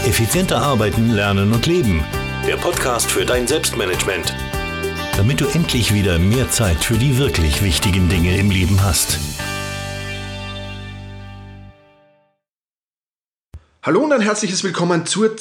Effizienter arbeiten, lernen und leben. Der Podcast für dein Selbstmanagement. Damit du endlich wieder mehr Zeit für die wirklich wichtigen Dinge im Leben hast. Hallo und ein herzliches Willkommen zur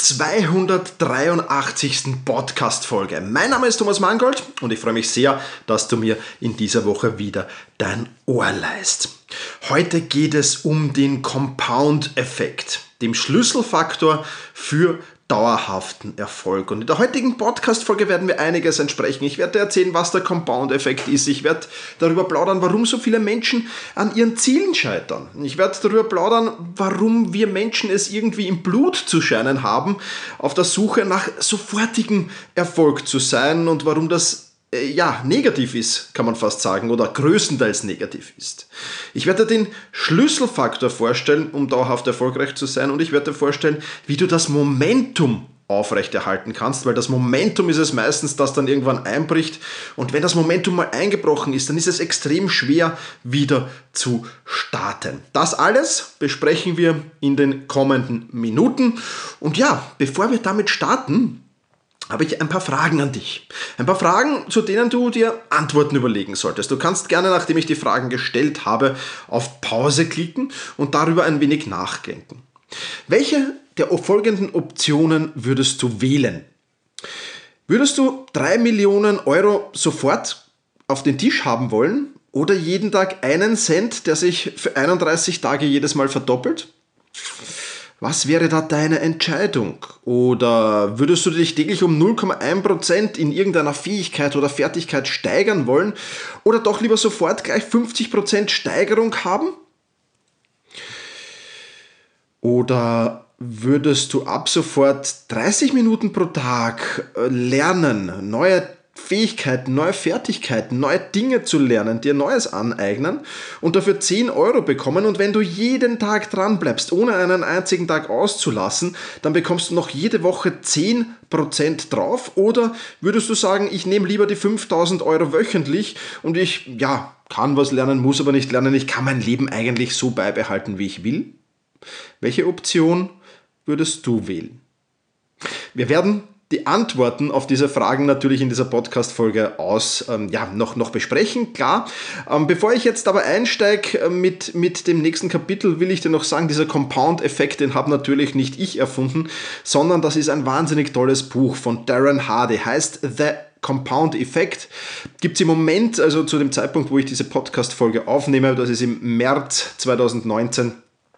283. Podcast-Folge. Mein Name ist Thomas Mangold und ich freue mich sehr, dass du mir in dieser Woche wieder dein Ohr leihst. Heute geht es um den Compound-Effekt, dem Schlüsselfaktor für dauerhaften Erfolg. Und in der heutigen Podcast-Folge werden wir einiges entsprechen. Ich werde dir erzählen, was der Compound-Effekt ist. Ich werde darüber plaudern, warum so viele Menschen an ihren Zielen scheitern. Ich werde darüber plaudern, warum wir Menschen es irgendwie im Blut zu scheinen haben, auf der Suche nach sofortigem Erfolg zu sein und warum das negativ ist, kann man fast sagen, oder größtenteils negativ ist. Ich werde dir den Schlüsselfaktor vorstellen, um dauerhaft erfolgreich zu sein, und ich werde dir vorstellen, wie du das Momentum aufrechterhalten kannst, weil das Momentum ist es meistens, das dann irgendwann einbricht, und wenn das Momentum mal eingebrochen ist, dann ist es extrem schwer, wieder zu starten. Das alles besprechen wir in den kommenden Minuten, und ja, bevor wir damit starten, habe ich ein paar Fragen an dich. Ein paar Fragen, zu denen du dir Antworten überlegen solltest. Du kannst gerne, nachdem ich die Fragen gestellt habe, auf Pause klicken und darüber ein wenig nachdenken. Welche der folgenden Optionen würdest du wählen? Würdest du 3 Millionen Euro sofort auf den Tisch haben wollen oder jeden Tag 1 Cent, der sich für 31 Tage jedes Mal verdoppelt? Was wäre da deine Entscheidung? Oder würdest du dich täglich um 0,1% in irgendeiner Fähigkeit oder Fertigkeit steigern wollen? Oder doch lieber sofort gleich 50% Steigerung haben? Oder würdest du ab sofort 30 Minuten pro Tag lernen, neue Fähigkeiten, neue Fertigkeiten, neue Dinge zu lernen, dir Neues aneignen und dafür 10 Euro bekommen, und wenn du jeden Tag dran bleibst, ohne einen einzigen Tag auszulassen, dann bekommst du noch jede Woche 10% drauf? Oder würdest du sagen, ich nehme lieber die 5.000 Euro wöchentlich und ich kann was lernen, muss aber nicht lernen, ich kann mein Leben eigentlich so beibehalten, wie ich will? Welche Option würdest du wählen? Wir werden die Antworten auf diese Fragen natürlich in dieser Podcast-Folge noch besprechen, klar. Bevor ich jetzt aber einsteige mit dem nächsten Kapitel, will ich dir noch sagen, dieser Compound-Effekt, den habe natürlich nicht ich erfunden, sondern das ist ein wahnsinnig tolles Buch von Darren Hardy, heißt The Compound Effect. Gibt es im Moment, also zu dem Zeitpunkt, wo ich diese Podcast-Folge aufnehme, das ist im März 2019,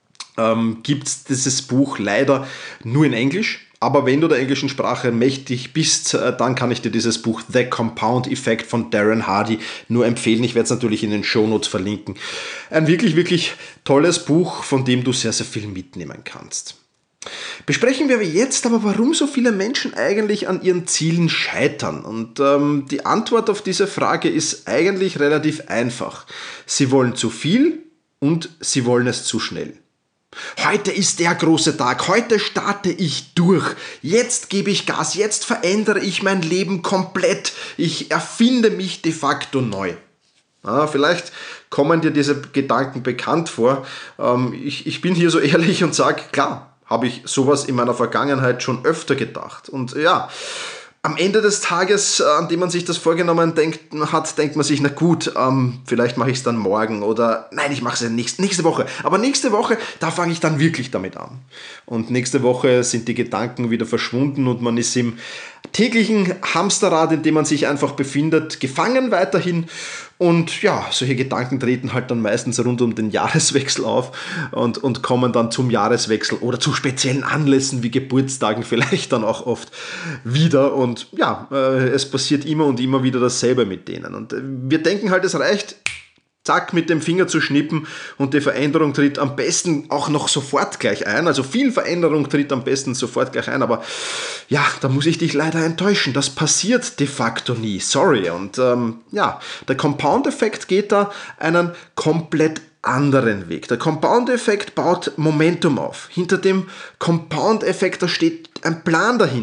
gibt es dieses Buch leider nur in Englisch. Aber wenn du der englischen Sprache mächtig bist, dann kann ich dir dieses Buch The Compound Effect von Darren Hardy nur empfehlen. Ich werde es natürlich in den Shownotes verlinken. Ein wirklich, wirklich tolles Buch, von dem du sehr, sehr viel mitnehmen kannst. Besprechen wir jetzt aber, warum so viele Menschen eigentlich an ihren Zielen scheitern. Und die Antwort auf diese Frage ist eigentlich relativ einfach. Sie wollen zu viel und sie wollen es zu schnell. Heute ist der große Tag, heute starte ich durch, jetzt gebe ich Gas, jetzt verändere ich mein Leben komplett, ich erfinde mich de facto neu. Vielleicht kommen dir diese Gedanken bekannt vor. Ich bin hier so ehrlich und sage, klar, habe ich sowas in meiner Vergangenheit schon öfter gedacht. Und ja, am Ende des Tages, an dem man sich das vorgenommen hat, denkt man sich, na gut, vielleicht mache ich es dann morgen oder nein, ich mache es ja nächste Woche. Aber nächste Woche, da fange ich dann wirklich damit an. Und nächste Woche sind die Gedanken wieder verschwunden und man ist im täglichen Hamsterrad, in dem man sich einfach befindet, gefangen weiterhin. Und ja, solche Gedanken treten halt dann meistens rund um den Jahreswechsel auf und kommen dann zum Jahreswechsel oder zu speziellen Anlässen wie Geburtstagen vielleicht dann auch oft wieder. Und ja, es passiert immer und immer wieder dasselbe mit denen. Und wir denken halt, es reicht, zack, mit dem Finger zu schnippen und die Veränderung tritt am besten auch noch sofort gleich ein. Also viel Veränderung tritt am besten sofort gleich ein, aber ja, da muss ich dich leider enttäuschen. Das passiert de facto nie. Sorry. Und der Compound-Effekt geht da einen komplett anderen Weg. Der Compound-Effekt baut Momentum auf. Hinter dem Compound-Effekt, da steht ein Plan dahinter.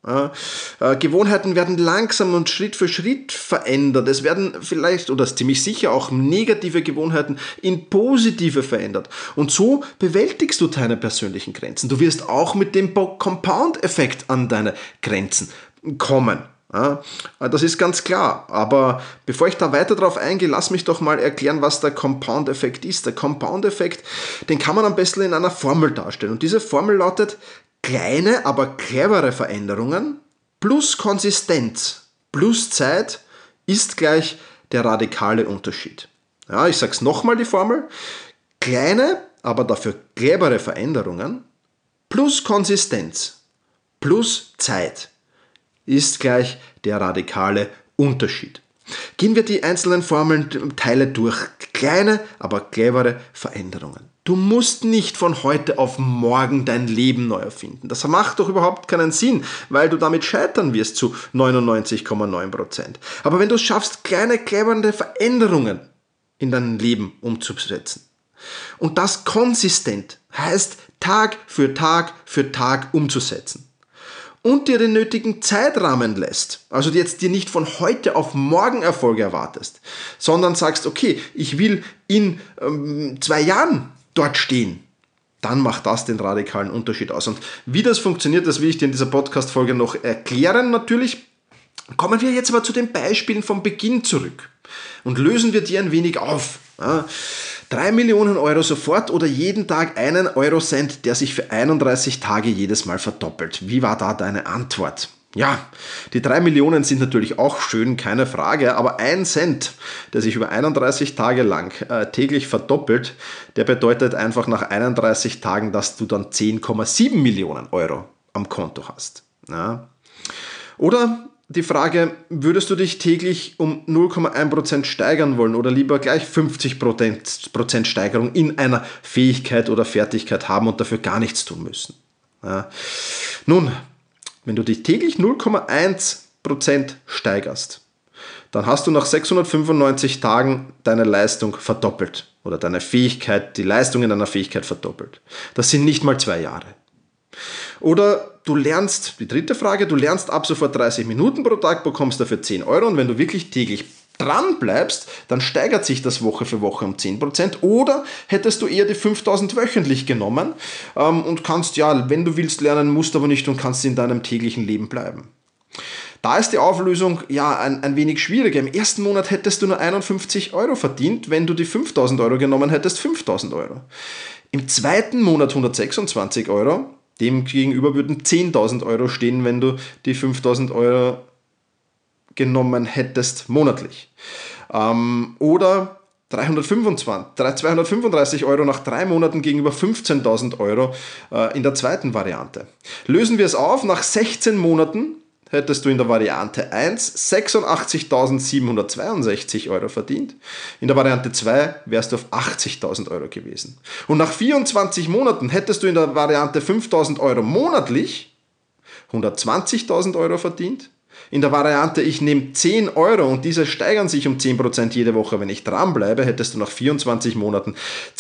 Gewohnheiten werden langsam und Schritt für Schritt verändert. Es werden vielleicht oder ziemlich sicher auch negative Gewohnheiten in positive verändert. Und so bewältigst du deine persönlichen Grenzen. Du wirst auch mit dem Compound-Effekt an deine Grenzen kommen. Das ist ganz klar. Aber bevor ich da weiter drauf eingehe, lass mich doch mal erklären, was der Compound-Effekt ist. Der Compound-Effekt, den kann man am besten in einer Formel darstellen. Und diese Formel lautet: kleine, aber clevere Veränderungen plus Konsistenz plus Zeit ist gleich der radikale Unterschied. Ja, ich sage es nochmal, die Formel: kleine, aber dafür clevere Veränderungen plus Konsistenz plus Zeit ist gleich der radikale Unterschied. Gehen wir die einzelnen Formelteile durch. Kleine, aber clevere Veränderungen. Du musst nicht von heute auf morgen dein Leben neu erfinden. Das macht doch überhaupt keinen Sinn, weil du damit scheitern wirst zu 99,9%. Aber wenn du es schaffst, kleine, clevere Veränderungen in dein Leben umzusetzen und das konsistent, heißt Tag für Tag für Tag umzusetzen, und dir den nötigen Zeitrahmen lässt, also jetzt dir nicht von heute auf morgen Erfolge erwartest, sondern sagst, okay, ich will in 2 Jahren dort stehen, dann macht das den radikalen Unterschied aus. Und wie das funktioniert, das will ich dir in dieser Podcast-Folge noch erklären. Natürlich kommen wir jetzt aber zu den Beispielen vom Beginn zurück und lösen wir die ein wenig auf. 3 Millionen Euro sofort oder jeden Tag 1 Eurocent, der sich für 31 Tage jedes Mal verdoppelt. Wie war da deine Antwort? Ja, die 3 Millionen sind natürlich auch schön, keine Frage, aber 1 Cent, der sich über 31 Tage lang täglich verdoppelt, der bedeutet einfach nach 31 Tagen, dass du dann 10,7 Millionen Euro am Konto hast. Ja. Oder die Frage: Würdest du dich täglich um 0,1% steigern wollen oder lieber gleich 50% Steigerung in einer Fähigkeit oder Fertigkeit haben und dafür gar nichts tun müssen? Ja. Nun, wenn du dich täglich 0,1% steigerst, dann hast du nach 695 Tagen deine Leistung verdoppelt oder deine Fähigkeit, die Leistung in deiner Fähigkeit verdoppelt. Das sind nicht mal 2 Jahre. Oder du lernst, die dritte Frage, du lernst ab sofort 30 Minuten pro Tag, bekommst dafür 10 Euro und wenn du wirklich täglich dran bleibst, dann steigert sich das Woche für Woche um 10%. Oder hättest du eher die 5.000 wöchentlich genommen und kannst, ja, wenn du willst lernen, musst aber nicht und kannst in deinem täglichen Leben bleiben. Da ist die Auflösung ja ein wenig schwieriger. Im ersten Monat hättest du nur 51 Euro verdient, wenn du die 5.000 Euro genommen hättest, 5.000 Euro. Im zweiten Monat 126 Euro. Dem gegenüber würden 10.000 Euro stehen, wenn du die 5.000 Euro genommen hättest monatlich. Oder 235 Euro nach 3 Monaten gegenüber 15.000 Euro in der zweiten Variante. Lösen wir es auf, nach 16 Monaten hättest du in der Variante 1 86.762 Euro verdient. In der Variante 2 wärst du auf 80.000 Euro gewesen. Und nach 24 Monaten hättest du in der Variante 5.000 Euro monatlich 120.000 Euro verdient. In der Variante ich nehme 10 Euro und diese steigern sich um 10% jede Woche, wenn ich dranbleibe, hättest du nach 24 Monaten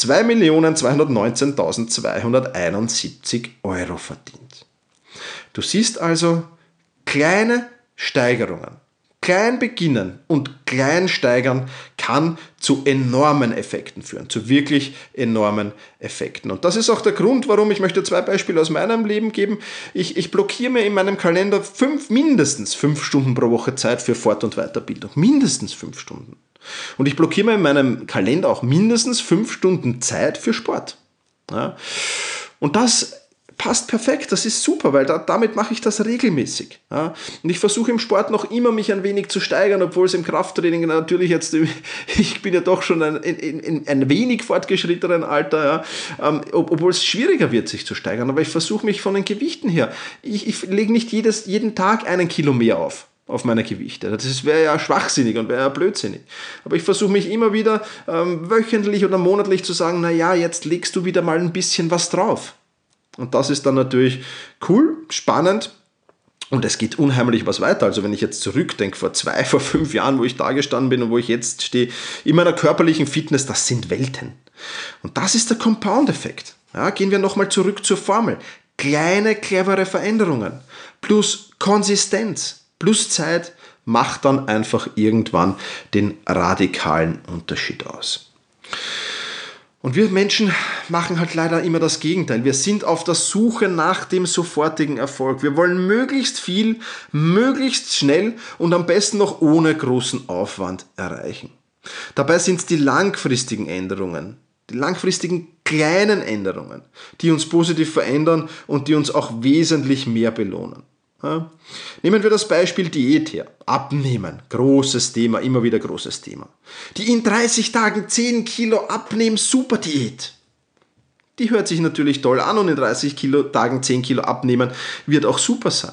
2.219.271 Euro verdient. Du siehst also, kleine Steigerungen, klein beginnen und klein steigern kann zu enormen Effekten führen, zu wirklich enormen Effekten. Und das ist auch der Grund, warum ich möchte 2 Beispiele aus meinem Leben geben. Ich blockiere mir in meinem Kalender mindestens 5 Stunden pro Woche Zeit für Fort- und Weiterbildung. Mindestens 5 Stunden. Und ich blockiere mir in meinem Kalender auch mindestens 5 Stunden Zeit für Sport. Ja? Und das passt perfekt, das ist super, weil damit mache ich das regelmäßig. Ja? Und ich versuche im Sport noch immer mich ein wenig zu steigern, obwohl es im Krafttraining natürlich jetzt, ich bin ja doch schon in ein wenig fortgeschrittenen Alter, ja? Obwohl es schwieriger wird, sich zu steigern, aber ich versuche mich von den Gewichten her, ich lege nicht jeden Tag 1 Kilo mehr auf meine Gewichte. Das wäre ja schwachsinnig und wäre ja blödsinnig. Aber ich versuche mich immer wieder wöchentlich oder monatlich zu sagen, naja, jetzt legst du wieder mal ein bisschen was drauf. Und das ist dann natürlich cool, spannend und es geht unheimlich was weiter. Also wenn ich jetzt zurückdenke, vor 5 Jahren, wo ich da gestanden bin und wo ich jetzt stehe, in meiner körperlichen Fitness, das sind Welten. Und das ist der Compound-Effekt. Ja, gehen wir nochmal zurück zur Formel. Kleine, clevere Veränderungen plus Konsistenz plus Zeit macht dann einfach irgendwann den radikalen Unterschied aus. Und wir Menschen machen halt leider immer das Gegenteil. Wir sind auf der Suche nach dem sofortigen Erfolg. Wir wollen möglichst viel, möglichst schnell und am besten noch ohne großen Aufwand erreichen. Dabei sind es die langfristigen Änderungen, die langfristigen kleinen Änderungen, die uns positiv verändern und die uns auch wesentlich mehr belohnen. Ja. Nehmen wir das Beispiel Diät her. Abnehmen, großes Thema, immer wieder großes Thema. Die in 30 Tagen 10 Kilo abnehmen, super Diät. Die hört sich natürlich toll an und in 30 Tagen 10 Kilo abnehmen wird auch super sein.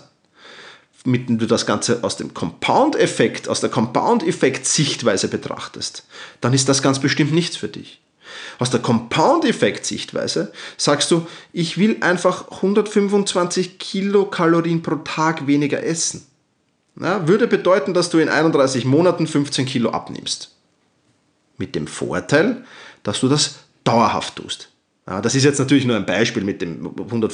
Wenn du das Ganze aus dem Compound-Effekt, aus der Compound-Effekt-Sichtweise betrachtest, dann ist das ganz bestimmt nichts für dich. Aus der Compound-Effekt-Sichtweise sagst du, ich will einfach 125 Kilokalorien pro Tag weniger essen. Ja, würde bedeuten, dass du in 31 Monaten 15 Kilo abnimmst. Mit dem Vorteil, dass du das dauerhaft tust. Ja, das ist jetzt natürlich nur ein Beispiel mit dem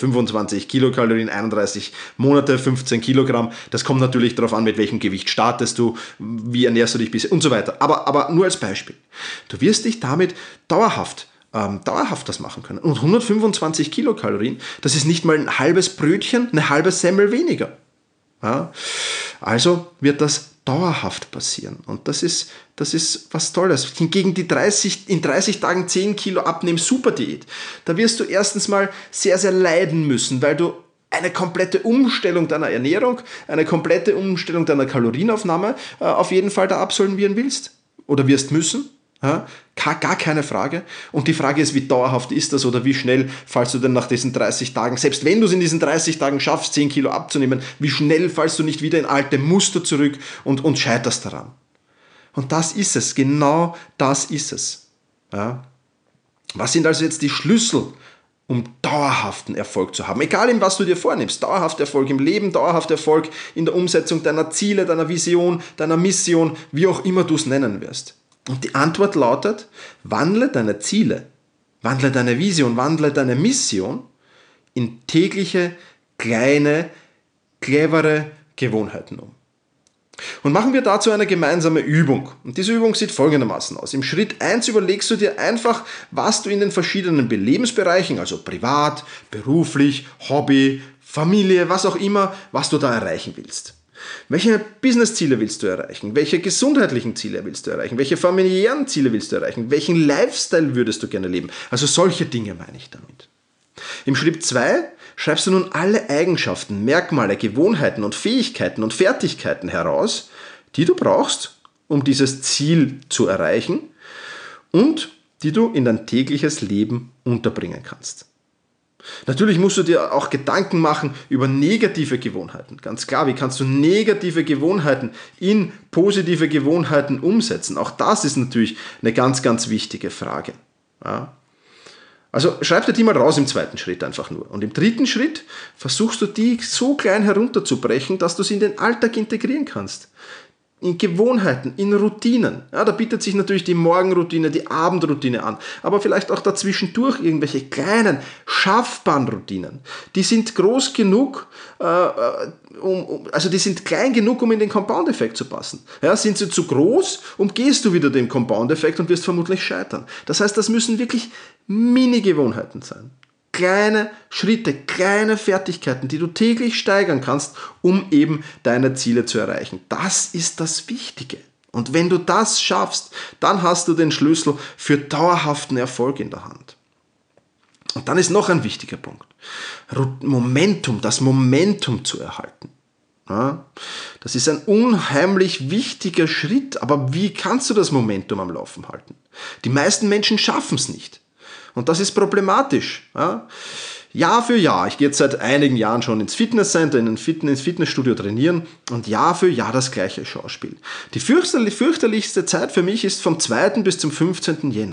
125 Kilokalorien, 31 Monate, 15 Kilogramm. Das kommt natürlich darauf an, mit welchem Gewicht startest du, wie ernährst du dich bisher und so weiter. Aber nur als Beispiel. Du wirst dich damit dauerhaft das machen können. Und 125 Kilokalorien, das ist nicht mal ein halbes Brötchen, eine halbe Semmel weniger. Ja, also wird das dauerhaft passieren. Und das ist was Tolles. Hingegen die in 30 Tagen 10 Kilo abnehmen, super Diät. Da wirst du erstens mal sehr, sehr leiden müssen, weil du eine komplette Umstellung deiner Ernährung, eine komplette Umstellung deiner Kalorienaufnahme auf jeden Fall da absolvieren willst oder wirst müssen. Ja, gar keine Frage. Und die Frage ist, wie dauerhaft ist das oder wie schnell fallst du denn nach diesen 30 Tagen, selbst wenn du es in diesen 30 Tagen schaffst, 10 Kilo abzunehmen, wie schnell fallst du nicht wieder in alte Muster zurück und scheiterst daran. Und das ist es, genau das ist es. Ja. Was sind also jetzt die Schlüssel, um dauerhaften Erfolg zu haben? Egal in was du dir vornimmst, dauerhafter Erfolg im Leben, dauerhafter Erfolg in der Umsetzung deiner Ziele, deiner Vision, deiner Mission, wie auch immer du es nennen wirst. Und die Antwort lautet, wandle deine Ziele, wandle deine Vision, wandle deine Mission in tägliche, kleine, clevere Gewohnheiten um. Und machen wir dazu eine gemeinsame Übung. Und diese Übung sieht folgendermaßen aus. Im Schritt 1 überlegst du dir einfach, was du in den verschiedenen Lebensbereichen, also privat, beruflich, Hobby, Familie, was auch immer, was du da erreichen willst. Welche Business-Ziele willst du erreichen? Welche gesundheitlichen Ziele willst du erreichen? Welche familiären Ziele willst du erreichen? Welchen Lifestyle würdest du gerne leben? Also solche Dinge meine ich damit. Im Schritt 2 schreibst du nun alle Eigenschaften, Merkmale, Gewohnheiten und Fähigkeiten und Fertigkeiten heraus, die du brauchst, um dieses Ziel zu erreichen und die du in dein tägliches Leben unterbringen kannst. Natürlich musst du dir auch Gedanken machen über negative Gewohnheiten. Ganz klar, wie kannst du negative Gewohnheiten in positive Gewohnheiten umsetzen? Auch das ist natürlich eine ganz, ganz wichtige Frage. Ja. Also schreib dir die mal raus im zweiten Schritt einfach nur. Und im dritten Schritt versuchst du die so klein herunterzubrechen, dass du sie in den Alltag integrieren kannst. In Gewohnheiten, in Routinen. Ja, da bietet sich natürlich die Morgenroutine, die Abendroutine an, aber vielleicht auch dazwischendurch irgendwelche kleinen, schaffbaren Routinen. Die sind groß genug, die sind klein genug, um in den Compound-Effekt zu passen. Ja, sind sie zu groß, umgehst du wieder den Compound-Effekt und wirst vermutlich scheitern. Das heißt, das müssen wirklich Mini-Gewohnheiten sein. Kleine Schritte, kleine Fertigkeiten, die du täglich steigern kannst, um eben deine Ziele zu erreichen. Das ist das Wichtige. Und wenn du das schaffst, dann hast du den Schlüssel für dauerhaften Erfolg in der Hand. Und dann ist noch ein wichtiger Punkt. Das Momentum zu erhalten. Ja, das ist ein unheimlich wichtiger Schritt, aber wie kannst du das Momentum am Laufen halten? Die meisten Menschen schaffen es nicht. Und das ist problematisch. Ja? Jahr für Jahr, ich gehe jetzt seit einigen Jahren schon ins Fitnesscenter, ins Fitnessstudio trainieren und Jahr für Jahr das gleiche Schauspiel. Die fürchterlichste Zeit für mich ist vom 2. bis zum 15. Jänner.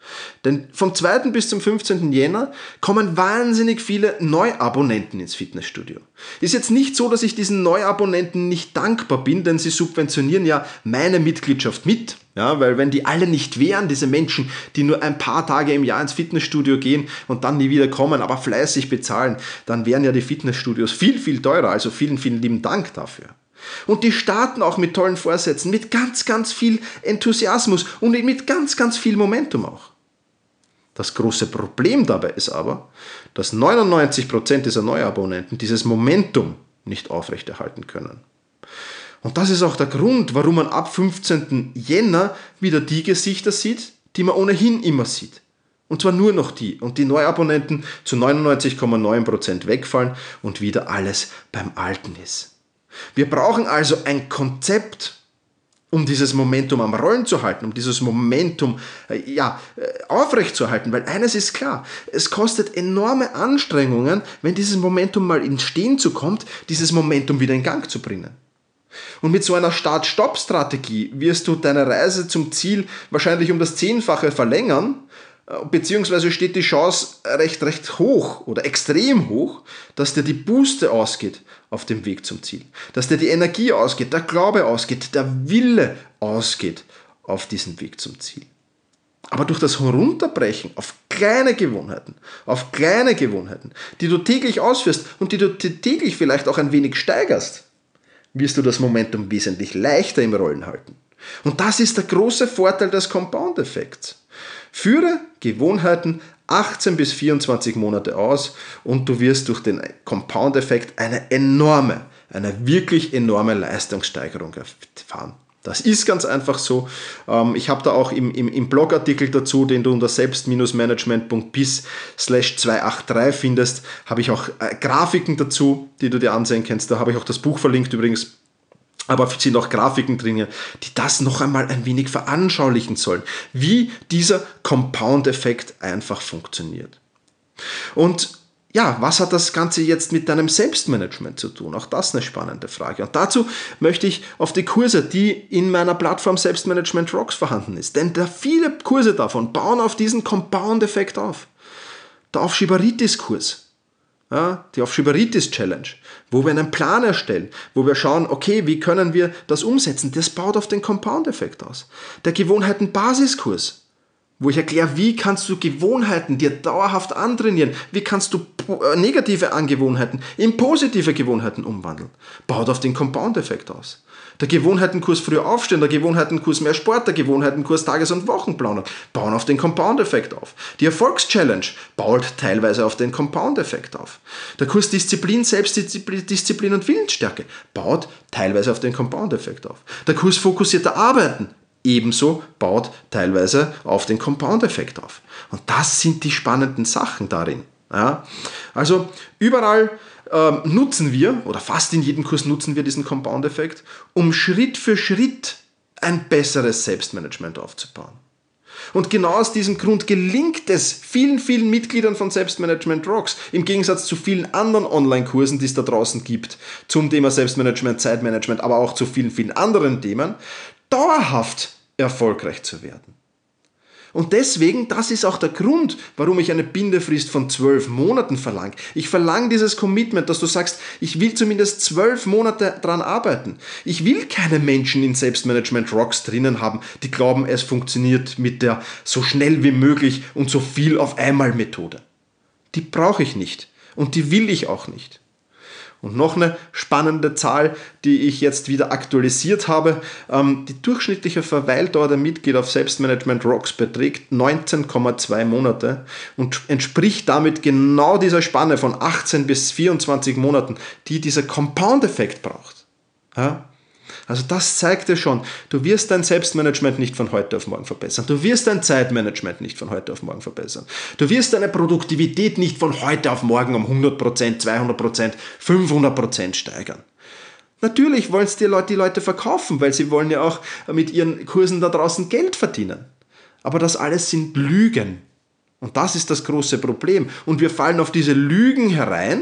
Denn vom 2. bis zum 15. Jänner kommen wahnsinnig viele Neuabonnenten ins Fitnessstudio. Ist jetzt nicht so, dass ich diesen Neuabonnenten nicht dankbar bin, denn sie subventionieren ja meine Mitgliedschaft mit. Ja, weil wenn die alle nicht wären, diese Menschen, die nur ein paar Tage im Jahr ins Fitnessstudio gehen und dann nie wieder kommen, aber fleißig bezahlen, dann wären ja die Fitnessstudios viel, viel teurer. Also vielen, vielen lieben Dank dafür. Und die starten auch mit tollen Vorsätzen, mit ganz, ganz viel Enthusiasmus und mit ganz, ganz viel Momentum auch. Das große Problem dabei ist aber, dass 99% dieser Neuabonnenten dieses Momentum nicht aufrechterhalten können. Und das ist auch der Grund, warum man ab 15. Jänner wieder die Gesichter sieht, die man ohnehin immer sieht. Und zwar nur noch die. Und die Neuabonnenten zu 99,9% wegfallen und wieder alles beim Alten ist. Wir brauchen also ein Konzept, um dieses Momentum am Rollen zu halten, um dieses Momentum aufrechtzuerhalten. Weil eines ist klar, es kostet enorme Anstrengungen, wenn dieses Momentum mal ins Stehen kommt, dieses Momentum wieder in Gang zu bringen. Und mit so einer Start-Stopp-Strategie wirst du deine Reise zum Ziel wahrscheinlich um das 10-fache verlängern, beziehungsweise steht die Chance recht hoch oder extrem hoch, dass dir die Buße ausgeht auf dem Weg zum Ziel. Dass dir die Energie ausgeht, der Glaube ausgeht, der Wille ausgeht auf diesen Weg zum Ziel. Aber durch das Herunterbrechen auf kleine Gewohnheiten, die du täglich ausführst und die du täglich vielleicht auch ein wenig steigerst, wirst du das Momentum wesentlich leichter im Rollen halten. Und das ist der große Vorteil des Compound-Effekts. Führe Gewohnheiten 18 bis 24 Monate aus und du wirst durch den Compound-Effekt eine wirklich enorme Leistungssteigerung erfahren. Das ist ganz einfach so. Ich habe da auch im Blogartikel dazu, den du unter selbst-management.biz/283 findest, habe ich auch Grafiken dazu, die du dir ansehen kannst. Da habe ich auch das Buch verlinkt übrigens. Aber es sind auch Grafiken drin, die das noch einmal ein wenig veranschaulichen sollen, wie dieser Compound-Effekt einfach funktioniert. Und ja, was hat das Ganze jetzt mit deinem Selbstmanagement zu tun? Auch das eine spannende Frage. Und dazu möchte ich auf die Kurse, die in meiner Plattform Selbstmanagement Rocks vorhanden ist. Denn viele Kurse davon bauen auf diesen Compound-Effekt auf. Der Aufschieberitis-Kurs. Ja, die Aufschieberitis-Challenge, wo wir einen Plan erstellen, wo wir schauen, okay, wie können wir das umsetzen? Das baut auf den Compound-Effekt aus. Der Gewohnheiten-Basiskurs, wo ich erkläre, wie kannst du Gewohnheiten dir dauerhaft antrainieren, wie kannst du negative Angewohnheiten in positive Gewohnheiten umwandeln, baut auf den Compound-Effekt aus. Der Gewohnheitenkurs früher aufstehen, der Gewohnheitenkurs mehr Sport, der Gewohnheitenkurs Tages- und Wochenplanung bauen auf den Compound-Effekt auf. Die Erfolgschallenge baut teilweise auf den Compound-Effekt auf. Der Kurs Disziplin, Selbstdisziplin und Willensstärke baut teilweise auf den Compound-Effekt auf. Der Kurs fokussierter Arbeiten ebenso baut teilweise auf den Compound-Effekt auf. Und das sind die spannenden Sachen darin. Ja? Also überall nutzen wir, oder fast in jedem Kurs nutzen wir diesen Compound-Effekt, um Schritt für Schritt ein besseres Selbstmanagement aufzubauen. Und genau aus diesem Grund gelingt es vielen, vielen Mitgliedern von Selbstmanagement Rocks, im Gegensatz zu vielen anderen Online-Kursen, die es da draußen gibt, zum Thema Selbstmanagement, Zeitmanagement, aber auch zu vielen, vielen anderen Themen, dauerhaft erfolgreich zu werden. Und deswegen, das ist auch der Grund, warum ich eine Bindefrist von 12 Monaten verlange. Ich verlange dieses Commitment, dass du sagst, ich will zumindest 12 Monate daran arbeiten. Ich will keine Menschen in Selbstmanagement Rocks drinnen haben, die glauben, es funktioniert mit der so schnell wie möglich und so viel auf einmal Methode. Die brauche ich nicht und die will ich auch nicht. Und noch eine spannende Zahl, die ich jetzt wieder aktualisiert habe. Die durchschnittliche Verweildauer der Mitglieder auf Selbstmanagement Rocks beträgt 19,2 Monate und entspricht damit genau dieser Spanne von 18 bis 24 Monaten, die dieser Compound-Effekt braucht. Ja? Also das zeigt dir schon, du wirst dein Selbstmanagement nicht von heute auf morgen verbessern. Du wirst dein Zeitmanagement nicht von heute auf morgen verbessern. Du wirst deine Produktivität nicht von heute auf morgen um 100%, 200%, 500% steigern. Natürlich wollen es die Leute verkaufen, weil sie wollen ja auch mit ihren Kursen da draußen Geld verdienen. Aber das alles sind Lügen. Und das ist das große Problem. Und wir fallen auf diese Lügen herein,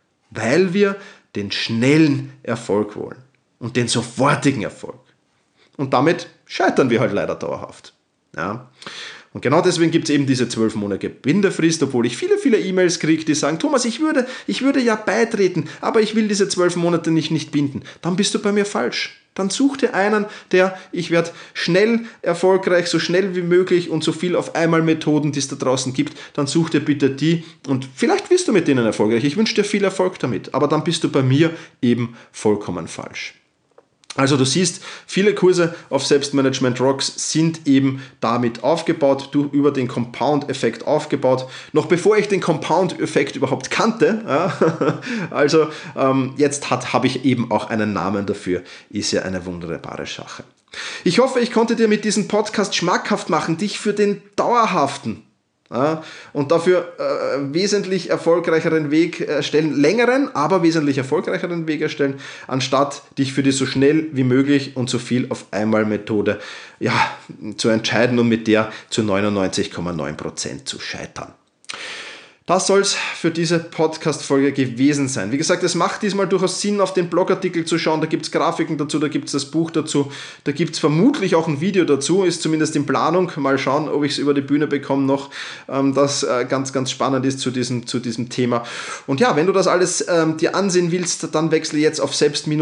weil wir den schnellen Erfolg wollen. Und den sofortigen Erfolg. Und damit scheitern wir halt leider dauerhaft. Ja. Und genau deswegen gibt es eben diese 12-monatige Bindefrist, obwohl ich viele E-Mails kriege, die sagen, Thomas, ich würde ja beitreten, aber ich will diese 12 Monate nicht binden. Dann bist du bei mir falsch. Dann such dir einen, ich werde schnell erfolgreich, so schnell wie möglich und so viel auf einmal Methoden, die es da draußen gibt, dann such dir bitte die und vielleicht wirst du mit denen erfolgreich. Ich wünsche dir viel Erfolg damit, aber dann bist du bei mir eben vollkommen falsch. Also du siehst, viele Kurse auf Selbstmanagement Rocks sind eben damit aufgebaut, über den Compound-Effekt aufgebaut. Noch bevor ich den Compound-Effekt überhaupt kannte, also jetzt habe ich eben auch einen Namen dafür, ist ja eine wunderbare Sache. Ich hoffe, ich konnte dir mit diesem Podcast schmackhaft machen, dich für den dauerhaften und dafür wesentlich erfolgreicheren Weg erstellen, längeren, aber wesentlich erfolgreicheren Weg erstellen, anstatt dich für die so schnell wie möglich und so viel auf einmal Methode zu entscheiden und mit der zu 99,9% zu scheitern. Das soll es für diese Podcast-Folge gewesen sein. Wie gesagt, es macht diesmal durchaus Sinn, auf den Blogartikel zu schauen. Da gibt es Grafiken dazu, da gibt es das Buch dazu, da gibt es vermutlich auch ein Video dazu, ist zumindest in Planung. Mal schauen, ob ich es über die Bühne bekomme noch, das ganz spannend ist zu diesem Thema. Und ja, wenn du das alles dir ansehen willst, dann wechsle jetzt auf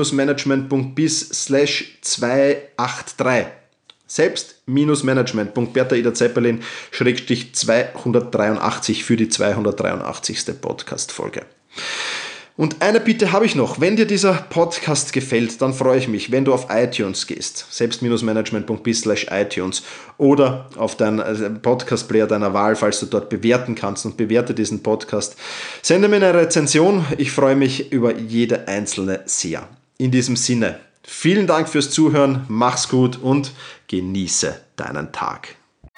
selbst-management.biz/283. Selbst-management.Bertha Ida Zeppelin /283 für die 283. Podcast-Folge. Und eine Bitte habe ich noch. Wenn dir dieser Podcast gefällt, dann freue ich mich, wenn du auf iTunes gehst. Selbst-management.biz/iTunes oder auf deinen Podcast-Player deiner Wahl, falls du dort bewerten kannst, und bewerte diesen Podcast. Sende mir eine Rezension. Ich freue mich über jede einzelne sehr. In diesem Sinne, vielen Dank fürs Zuhören, mach's gut und genieße deinen Tag.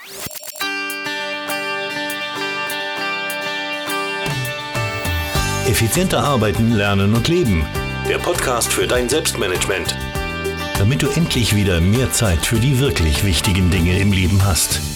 Effizienter arbeiten, lernen und leben. Der Podcast für dein Selbstmanagement. Damit du endlich wieder mehr Zeit für die wirklich wichtigen Dinge im Leben hast.